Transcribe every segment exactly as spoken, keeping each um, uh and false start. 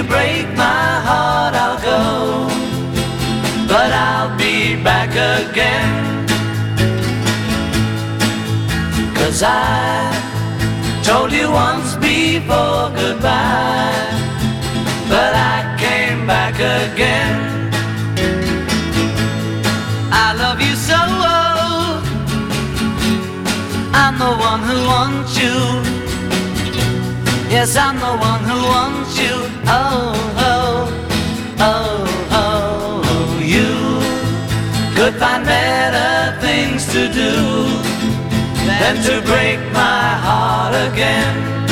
break my heart, I'll go, but I'll be back again. 'Cause I told you once before goodbye, but I came back again. I love you so, I'm the one who wants you. Yes, I'm the one who wants you. Oh, oh, oh, oh. You could find better things to do than to break my heart again.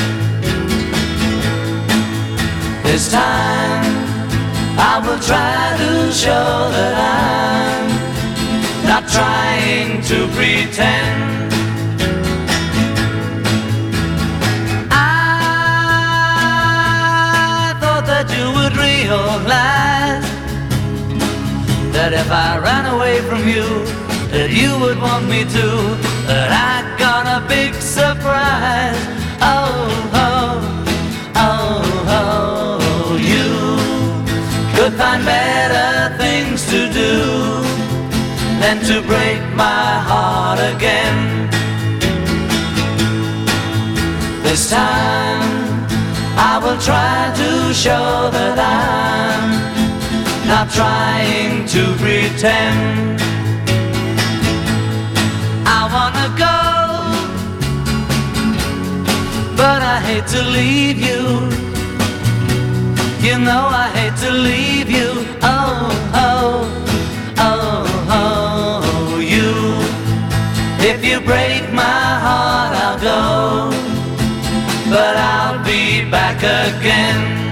This time I will try to show that I'm not trying to pretend. You would realize that if I ran away from you, that you would want me to, that I got a big surprise. Oh, oh, oh, oh. You could find better things to do than to break my heart again. This time I will try to show that I'm not trying to pretend. I wanna go, but I hate to leave you. You know I hate to leave you. Oh, oh, oh, oh. You, if you break my heart, I'll go, but I'll be back again.